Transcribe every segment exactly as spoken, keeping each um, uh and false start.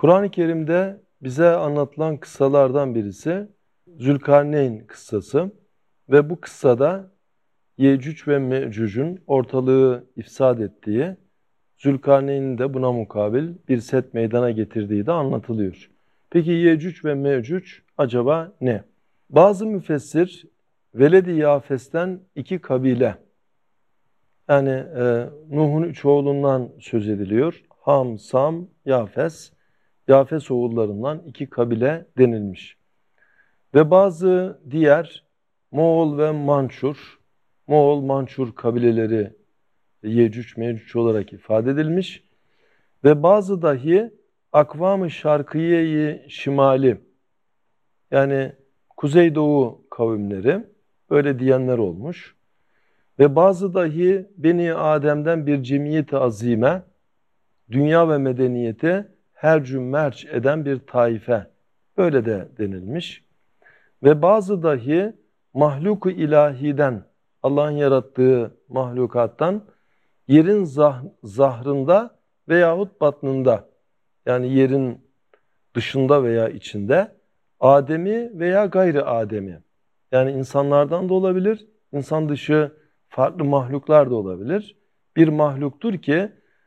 Kur'an-ı Kerim'de bize anlatılan kıssalardan birisi Zülkarneyn kıssası ve bu kıssada Yecüc ve Mecüc'ün ortalığı ifsad ettiği, Zülkarneyn'in de buna mukabil bir set meydana getirdiği de anlatılıyor. Peki Yecüc ve Mecüc acaba ne? Bazı müfessir Veled-i Yafes'ten iki kabile, yani e, Nuh'un üç oğlundan söz ediliyor. Ham, Sam, Yafes. Yafes oğullarından iki kabile denilmiş. Ve bazı diğer Moğol ve Mançur, Moğol Mançur kabileleri Yecüc Mecüc olarak ifade edilmiş. Ve bazı dahi Akvam-ı Şarkiye-i Şimali, yani Kuzeydoğu kavimleri, öyle diyenler olmuş. Ve bazı dahi Beni Adem'den bir cemiyet-i azime, dünya ve medeniyeti hercü merç eden bir taife, böyle de denilmiş. Ve bazı dahi mahluk-u ilahiden, Allah'ın yarattığı mahlukattan yerin zah zahrında veyahut batnında, yani yerin dışında veya içinde Adem'i veya gayri Adem'i, yani insanlardan da olabilir, insan dışı farklı mahluklar da olabilir. Bir mahluktur ki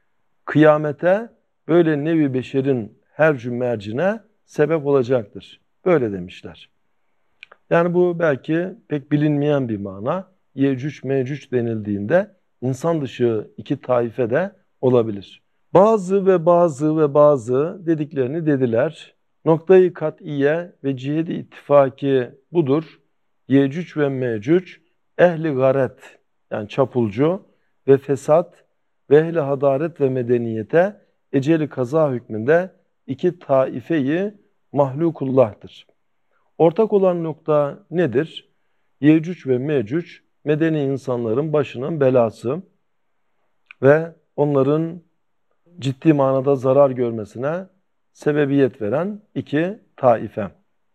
kıyamete böyle nevi beşerin her cümmercine sebep olacaktır. Böyle demişler. Yani bu belki pek bilinmeyen bir mana. Yecüc Mecüc denildiğinde insan dışı iki taife de olabilir. Bazı ve bazı ve bazı dediklerini dediler. Noktayı kat'iye ve cihedi ittifaki budur. Yecüc ve Mecüc ehli garet, yani çapulcu ve fesat ve ehli hadaret ve medeniyete eceli kaza hükmünde iki taifeyi mahlukullah'tır. Ortak olan nokta nedir? Yecüc ve Mecüc medeni insanların başının belası ve onların ciddi manada zarar görmesine sebebiyet veren iki taife.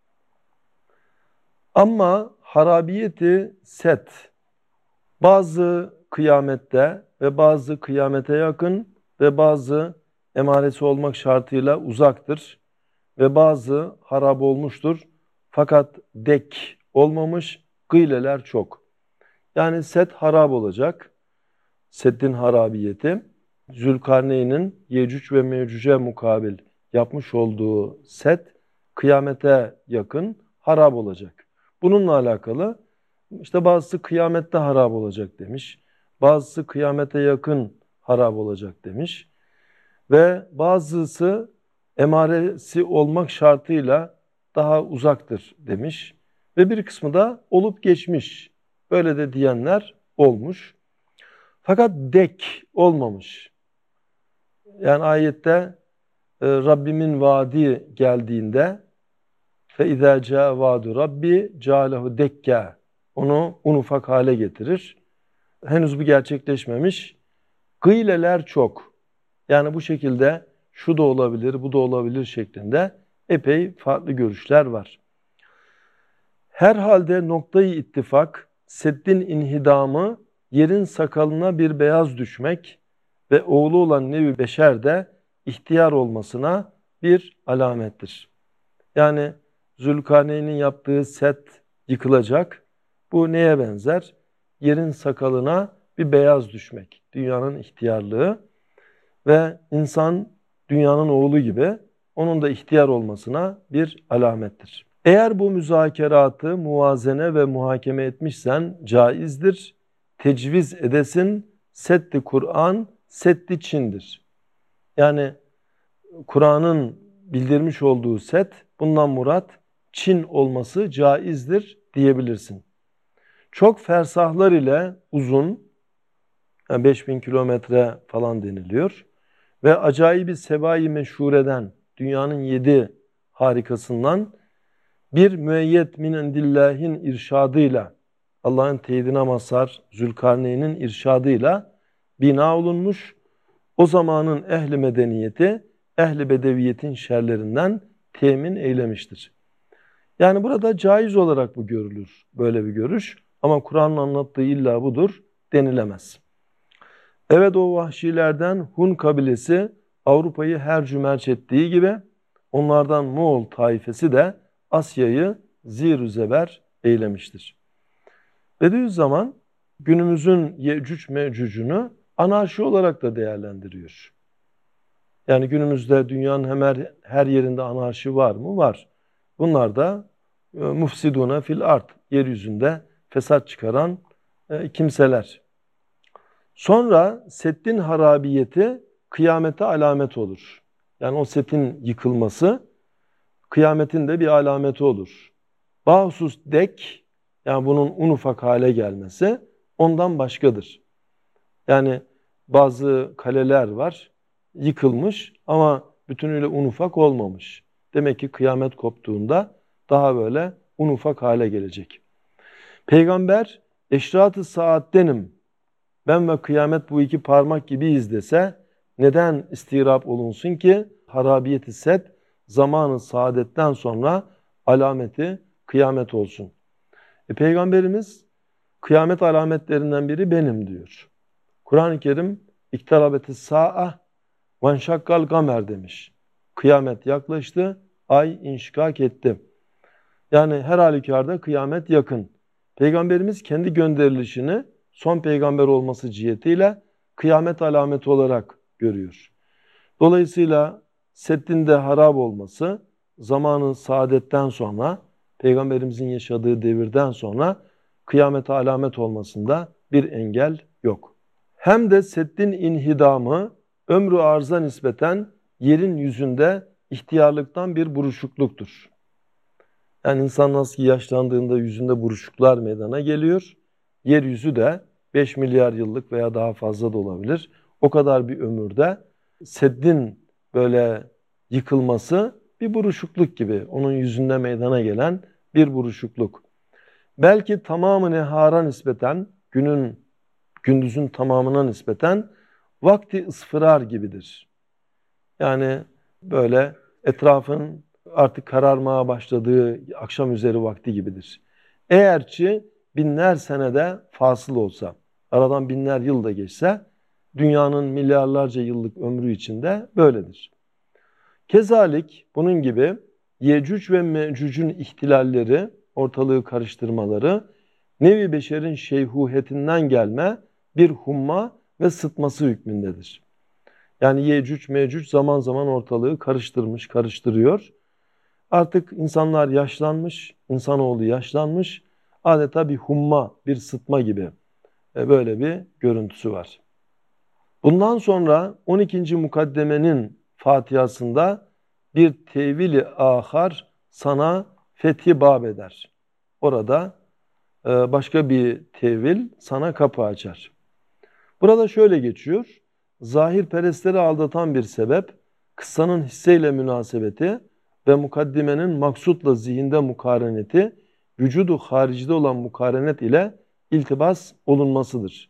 Ama harabiyeti set, bazı kıyamette ve bazı kıyamete yakın ve bazı emaresi olmak şartıyla uzaktır ve bazı harap olmuştur. Fakat dek olmamış, gıyleler çok. Yani set harap olacak. Seddin harabiyeti, Zülkarneyn'in Yecüc ve Mecüc'e mukabil yapmış olduğu set kıyamete yakın harap olacak. Bununla alakalı işte bazısı kıyamette harap olacak demiş. Bazısı kıyamete yakın harap olacak demiş. Ve bazısı emaresi olmak şartıyla daha uzaktır demiş. Ve bir kısmı da olup geçmiş. Böyle de diyenler olmuş. Fakat dek olmamış. Yani ayette e, Rabbimin vaadi geldiğinde فَاِذَا جَاءَ وَعْدُ رَبِّ جَعَلَهُ دَكَّا, onu un ufak hale getirir. Henüz bu gerçekleşmemiş. Gıyleler çok. Yani bu şekilde şu da olabilir, bu da olabilir şeklinde epey farklı görüşler var. Herhalde noktayı ittifak, seddin inhidamı, yerin sakalına bir beyaz düşmek ve oğlu olan nevi beşer de ihtiyar olmasına bir alamettir. Yani Zülkarneyn'in yaptığı set yıkılacak. Bu neye benzer? Yerin sakalına bir beyaz düşmek. Dünyanın ihtiyarlığı ve insan dünyanın oğlu gibi onun da ihtiyar olmasına bir alamettir. Eğer bu müzakeratı muvazene ve muhakeme etmişsen caizdir. Tecviz edesin, setti Kur'an, setti Çin'dir. Yani Kur'an'ın bildirmiş olduğu set, bundan murat Çin olması caizdir diyebilirsin. Çok fersahlar ile uzun, yani beş bin kilometre falan deniliyor. Ve acayip sevai meşhureden, dünyanın yedi harikasından bir müeyyet min indillahin irşadıyla, Allah'ın teyidine mazhar Zülkarneyn'in irşadıyla bina olunmuş. O zamanın ehli medeniyeti, ehli bedeviyetin şerlerinden temin eylemiştir. Yani burada caiz olarak bu görülür, böyle bir görüş. Ama Kur'an'ın anlattığı illa budur denilemez. Evet, o vahşilerden Hun kabilesi Avrupa'yı hercü merç ettiği gibi onlardan Moğol taifesi de Asya'yı zir-ü zeber eylemiştir. Bediüzzaman günümüzün Yecüc Mecüc'ünü anarşi olarak da değerlendiriyor. Yani günümüzde dünyanın hemen her yerinde anarşi var mı? Var. Bunlar da e, mufsiduna fil ard, yeryüzünde fesat çıkaran e, kimseler. Sonra Seddin harabiyeti kıyamete alamet olur. Yani o setin yıkılması kıyametin de bir alameti olur. Bahusus dek, yani bunun un ufak hale gelmesi ondan başkadır. Yani bazı kaleler var, yıkılmış ama bütünüyle un ufak olmamış. Demek ki kıyamet koptuğunda daha böyle un ufak hale gelecek. Peygamber eşrat-ı saattenim, ben ve kıyamet bu iki parmak gibiyiz dese neden istirap olunsun ki harabiyeti set zamanı saadetten sonra alameti kıyamet olsun. E, Peygamberimiz kıyamet alametlerinden biri benim diyor. Kur'an-ı Kerim iktarabeti sa'a vanşakkal gamer demiş. Kıyamet yaklaştı, ay inşikak etti. Yani her halükarda kıyamet yakın. Peygamberimiz kendi gönderilişini son peygamber olması cihetiyle kıyamet alameti olarak görüyor. Dolayısıyla Seddin de harap olması zamanın saadetten sonra, peygamberimizin yaşadığı devirden sonra kıyamete alamet olmasında bir engel yok. Hem de Seddin inhidamı ömrü arza nispeten yerin yüzünde ihtiyarlıktan bir buruşukluktur. Yani insan nasıl ki yaşlandığında yüzünde buruşuklar meydana geliyor, yeryüzü de beş milyar yıllık veya daha fazla da olabilir. O kadar bir ömürde Seddin böyle yıkılması bir buruşukluk gibi. Onun yüzünde meydana gelen bir buruşukluk. Belki tamamı nehara nispeten, günün, gündüzün tamamına nispeten vakti ısfırar gibidir. Yani böyle etrafın artık kararmaya başladığı akşam üzeri vakti gibidir. Eğer ki binler senede fasıl olsa, aradan binler yıl da geçse, dünyanın milyarlarca yıllık ömrü içinde böyledir. Kezalik bunun gibi Yecüc ve Mecüc'ün ihtilalleri, ortalığı karıştırmaları, nevi beşerin şeyhuyetinden gelme bir humma ve sıtması hükmündedir. Yani Yecüc Mecüc zaman zaman ortalığı karıştırmış, karıştırıyor. Artık insanlar yaşlanmış, insanoğlu yaşlanmış, adeta bir humma, bir sıtma gibi böyle bir görüntüsü var. Bundan sonra on ikinci mukaddemenin Fatihasında bir tevili ahar sana fethi bab eder. Orada başka bir tevil sana kapı açar. Burada şöyle geçiyor. Zahirperestleri aldatan bir sebep, kıssanın hisseyle münasebeti ve mukaddimenin maksutla zihinde mukareneti, vücudu haricide olan mukarenet ile iltibas olunmasıdır.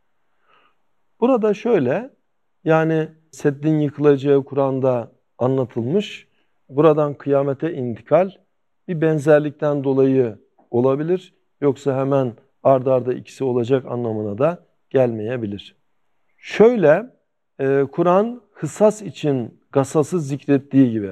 Burada şöyle, yani Seddin yıkılacağı Kur'an'da anlatılmış, buradan kıyamete intikal bir benzerlikten dolayı olabilir, yoksa hemen ard arda ikisi olacak anlamına da gelmeyebilir. Şöyle, e, Kur'an hısas için gasası zikrettiği gibi,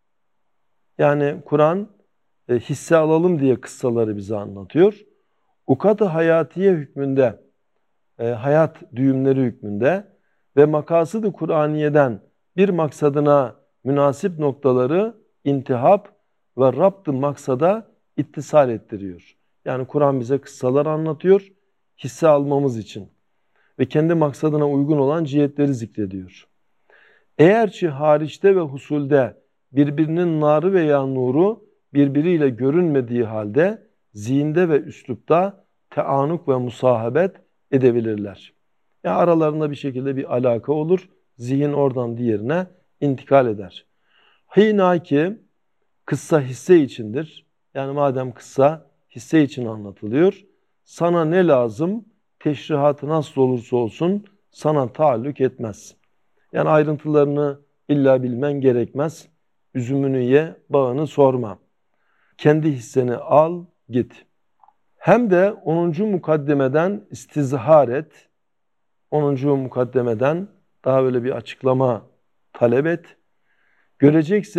yani Kur'an e, hisse alalım diye kıssaları bize anlatıyor. Ukat-ı hayatiye hükmünde, e, hayat düğümleri hükmünde ve makasıd-ı Kur'aniye'den bir maksadına münasip noktaları intihap ve rabt-ı maksada ittisal ettiriyor. Yani Kur'an bize kıssalar anlatıyor, hisse almamız için ve kendi maksadına uygun olan cihetleri zikrediyor. Eğer ki hariçte ve husulde birbirinin narı veya nuru birbiriyle görünmediği halde zihinde ve üslupta teanuk ve musahabet edebilirler. Yani aralarında bir şekilde bir alaka olur, zihin oradan diğerine intikal eder. Hînâki kıssa hisse içindir. Yani madem kıssa hisse için anlatılıyor, sana ne lazım? Teşrihatı nasıl olursa olsun sana taalluk etmez. Yani ayrıntılarını illa bilmen gerekmez. Üzümünü ye, bağını sorma. Kendi hisseni al, git. Hem de onuncu mukaddemeden istizhar et. onuncu mukaddemeden daha böyle bir açıklama talep et. Göreceksin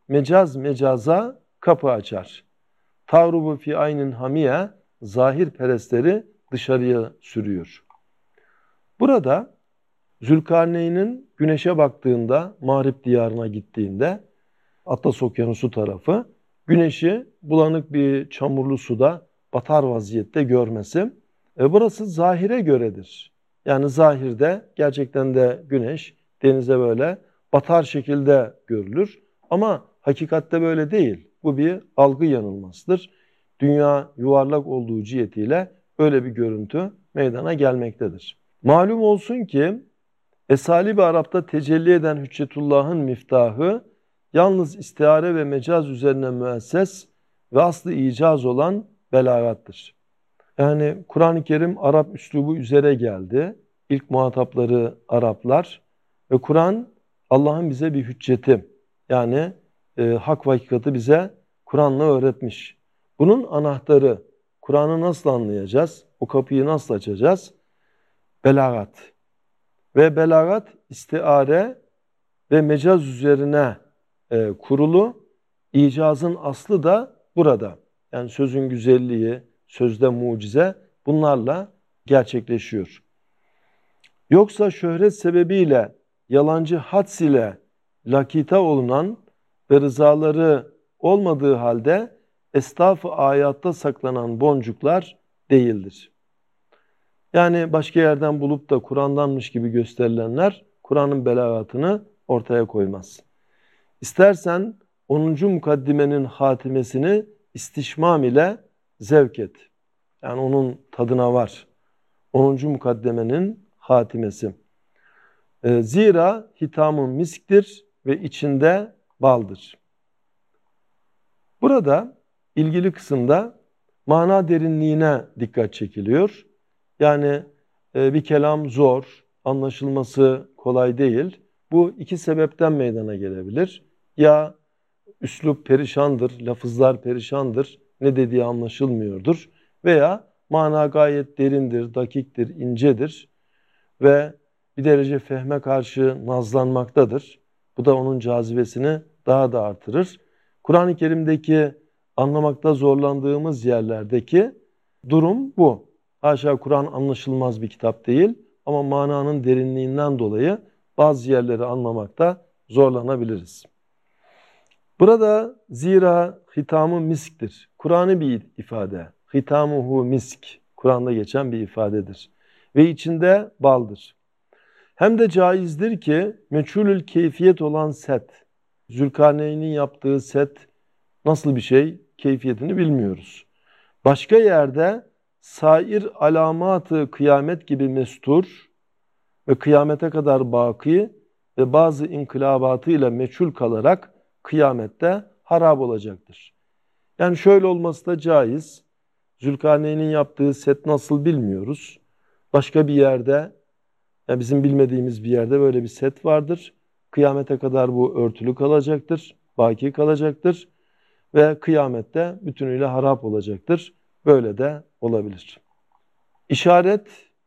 mecaz mecaza kapı açar. Tavrubu fi aynin hamiye, zahir perestleri dışarıya sürüyor. Burada Zülkarneyn'in güneşe baktığında, Mağrip diyarına gittiğinde, Atlas Okyanusu tarafı, güneşi bulanık bir çamurlu suda batar vaziyette görmesi, e burası zahire göredir. Yani zahirde gerçekten de güneş denize böyle batar şekilde görülür. Ama hakikatte böyle değil. Bu bir algı yanılmasıdır. Dünya yuvarlak olduğu cihetiyle öyle bir görüntü meydana gelmektedir. Malum olsun ki Esali-i Arap'ta tecelli eden Hüccetullah'ın miftahı yalnız istihare ve mecaz üzerine müesses ve aslı icaz olan belagattır. Yani Kur'an-ı Kerim Arap üslubu üzere geldi. İlk muhatapları Araplar ve Kur'an Allah'ın bize bir hücceti, yani e, hak ve hakikati bize Kur'an'la öğretmiş. Bunun anahtarı, Kur'an'ı nasıl anlayacağız? O kapıyı nasıl açacağız? Belagat. Ve belagat istiare ve mecaz üzerine e, kurulu. İcazın aslı da burada. Yani sözün güzelliği, sözde mucize bunlarla gerçekleşiyor. Yoksa şöhret sebebiyle yalancı hads ile lakita olunan ve rızaları olmadığı halde estağf-ı ayatta saklanan boncuklar değildir. Yani başka yerden bulup da Kur'an'danmış gibi gösterilenler Kur'an'ın belagatını ortaya koymaz. İstersen onuncu mukaddimenin hatimesini istişmam ile zevk et. Yani onun tadına var. onuncu mukaddemenin hatimesi. E, zira hitamı misktir ve içinde baldır. Burada ilgili kısımda mana derinliğine dikkat çekiliyor. Yani e, bir kelam zor, anlaşılması kolay değil. Bu iki sebepten meydana gelebilir. Ya üslup perişandır, lafızlar perişandır, ne dediği anlaşılmıyordur. Veya mana gayet derindir, dakiktir, incedir ve bir derece fehme karşı nazlanmaktadır. Bu da onun cazibesini daha da artırır. Kur'an-ı Kerim'deki anlamakta zorlandığımız yerlerdeki durum bu. Haşa Kur'an anlaşılmaz bir kitap değil ama mananın derinliğinden dolayı bazı yerleri anlamakta zorlanabiliriz. Burada zira hitamı misktir. Kur'an'ı bir ifade. Hitamuhu misk. Kur'an'da geçen bir ifadedir. Ve içinde baldır. Hem de caizdir ki meçhulül keyfiyet olan set. Zülkarneyn'in yaptığı set nasıl bir şey? Keyfiyetini bilmiyoruz. Başka yerde sair alamatı kıyamet gibi mestur ve kıyamete kadar baki ve bazı inkılabatıyla meçhul kalarak kıyamette harap olacaktır. Yani şöyle olması da caiz. Zülkarneyn'in yaptığı set nasıl bilmiyoruz. Başka bir yerde, yani bizim bilmediğimiz bir yerde böyle bir set vardır. Kıyamete kadar bu örtülü kalacaktır, baki kalacaktır ve kıyamette bütünüyle harap olacaktır. Böyle de olabilir. İşaret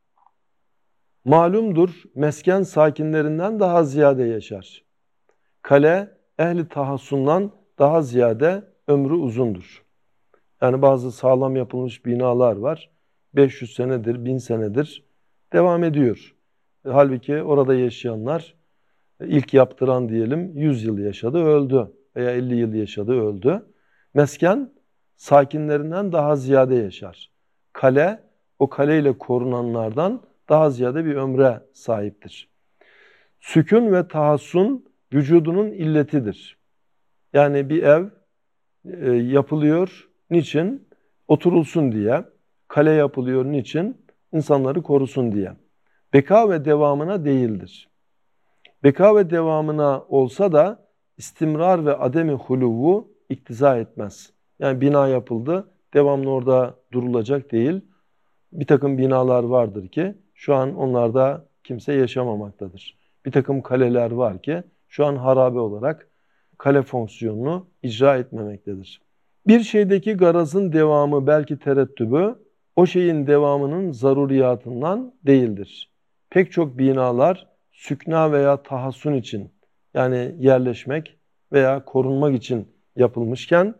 malumdur, mesken sakinlerinden daha ziyade yaşar. Kale ehli tahassundan daha ziyade ömrü uzundur. Yani bazı sağlam yapılmış binalar var. beş yüz senedir, bin senedir devam ediyor. Halbuki orada yaşayanlar ilk yaptıran diyelim yüz yıl yaşadı, öldü veya elli yıl yaşadı, öldü. Mesken sakinlerinden daha ziyade yaşar. Kale o kaleyle korunanlardan daha ziyade bir ömre sahiptir. Sükun ve tahassun vücudunun illetidir. Yani bir ev e, yapılıyor. Niçin? Oturulsun diye. Kale yapılıyor. Niçin? İnsanları korusun diye. Beka ve devamına değildir. Beka ve devamına olsa da istimrar ve ademi huluvu iktiza etmez. Yani bina yapıldı, devamlı orada durulacak değil. Bir takım binalar vardır ki şu an onlarda kimse yaşamamaktadır. Bir takım kaleler var ki şu an harabe olarak kale fonksiyonunu icra etmemektedir. Bir şeydeki garazın devamı belki terettübü, o şeyin devamının zaruriyatından değildir. Pek çok binalar sükna veya tahassun için, yani yerleşmek, veya korunmak için yapılmışken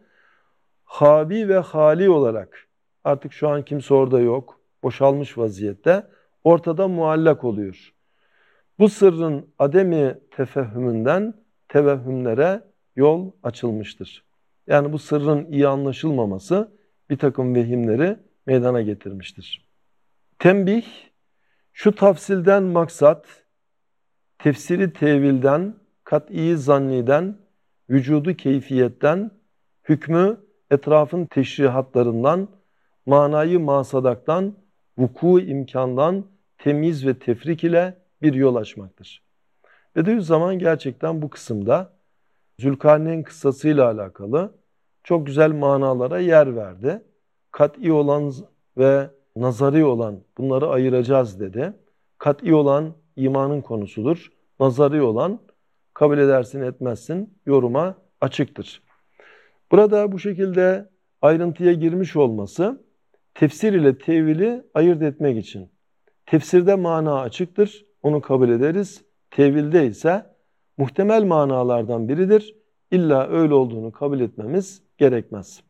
havi ve hali olarak artık şu an kimse orada yok, boşalmış vaziyette ortada muallak oluyor. Bu sırrın ademi tefehümünden tevehhümlere yol açılmıştır. Yani bu sırrın iyi anlaşılmaması bir takım vehimleri meydana getirmiştir. Tembih, şu tafsilden maksat, tefsiri tevilden, kat'i zanniden, vücudu keyfiyetten, hükmü etrafın teşrihatlarından, manayı masadaktan, vuku imkandan, temiz ve tefrik ile bir yol açmaktır. Bediüzzaman gerçekten bu kısımda Zülkarneyn kıssasıyla alakalı çok güzel manalara yer verdi. Kat'i olan ve nazari olan bunları ayıracağız dedi. Kat'i olan imanın konusudur. Nazari olan kabul edersin etmezsin yoruma açıktır. Burada bu şekilde ayrıntıya girmiş olması tefsir ile tevili ayırt etmek için. Tefsirde mana açıktır, onu kabul ederiz. Tevilde ise muhtemel manalardan biridir. İlla öyle olduğunu kabul etmemiz gerekmez.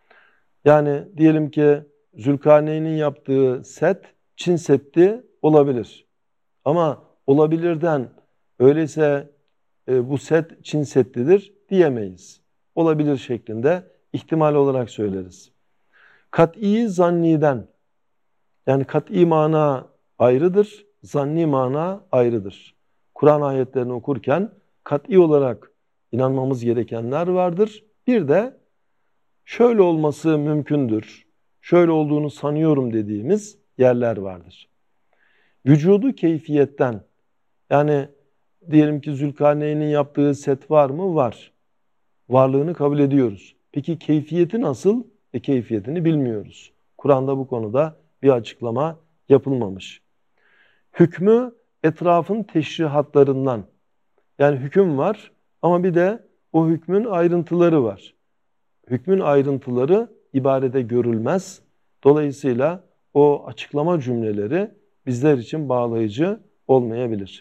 Yani diyelim ki Zülkarneyn'in yaptığı set Çin Seddi olabilir. Ama olabilirden öyleyse e, bu set Çin Seddi'dir diyemeyiz. Olabilir şeklinde ihtimal olarak söyleriz. Kat'i zanniden, yani kat'i mana ayrıdır, zanni mana ayrıdır. Kur'an ayetlerini okurken kat'i olarak inanmamız gerekenler vardır. Bir de şöyle olması mümkündür, şöyle olduğunu sanıyorum dediğimiz yerler vardır. Vücudu keyfiyetten, yani diyelim ki Zülkarneyn'in yaptığı set var mı? Var. Varlığını kabul ediyoruz. Peki keyfiyeti nasıl? E keyfiyetini bilmiyoruz. Kur'an'da bu konuda bir açıklama yapılmamış. Hükmü etrafın teşrihatlarından. Yani hüküm var ama bir de o hükmün ayrıntıları var. Hükmün ayrıntıları ibarede görülmez. Dolayısıyla o açıklama cümleleri bizler için bağlayıcı olmayabilir.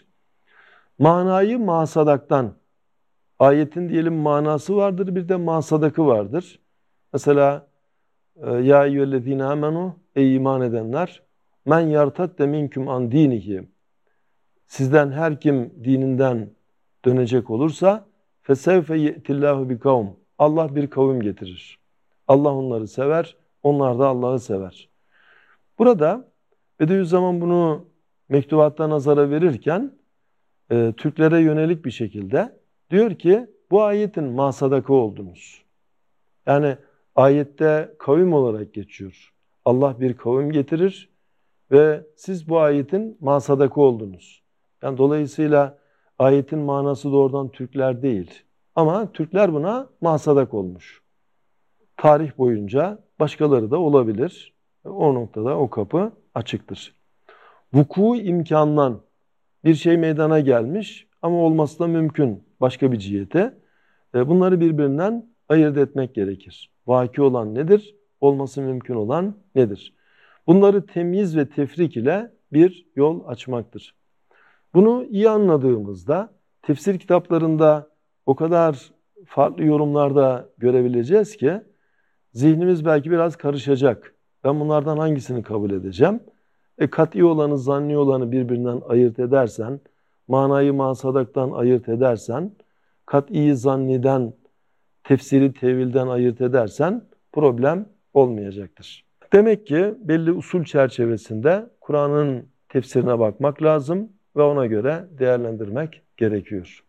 Manayı masadaktan, ayetin diyelim manası vardır, bir de masadakı vardır. Mesela ya eyyühellezine amenu, ey iman edenler, men yartadde minküm an dinihi, sizden her kim dininden dönecek olursa fesevfe ye'tillahu bi kavm, Allah bir kavim getirir. Allah onları sever, onlar da Allah'ı sever. Burada Bediüzzaman bunu mektubatta nazara verirken e, Türklere yönelik bir şekilde diyor ki bu ayetin masadakı oldunuz. Yani ayette kavim olarak geçiyor. Allah bir kavim getirir ve siz bu ayetin masadakı oldunuz. Yani dolayısıyla ayetin manası doğrudan Türkler değil. Ama Türkler buna masadak olmuş. Tarih boyunca başkaları da olabilir. O noktada o kapı açıktır. Vuku imkandan bir şey meydana gelmiş ama olması da mümkün başka bir cihete. Bunları birbirinden ayırt etmek gerekir. Vaki olan nedir? Olması mümkün olan nedir? Bunları temyiz ve tefrik ile bir yol açmaktır. Bunu iyi anladığımızda tefsir kitaplarında o kadar farklı yorumlarda görebileceğiz ki zihnimiz belki biraz karışacak. Ben bunlardan hangisini kabul edeceğim? E, kat'i olanı, zanni olanı birbirinden ayırt edersen, manayı masadaktan ayırt edersen, kat'i zanniden, tefsiri tevilden ayırt edersen problem olmayacaktır. Demek ki belli usul çerçevesinde Kur'an'ın tefsirine bakmak lazım ve ona göre değerlendirmek gerekiyor.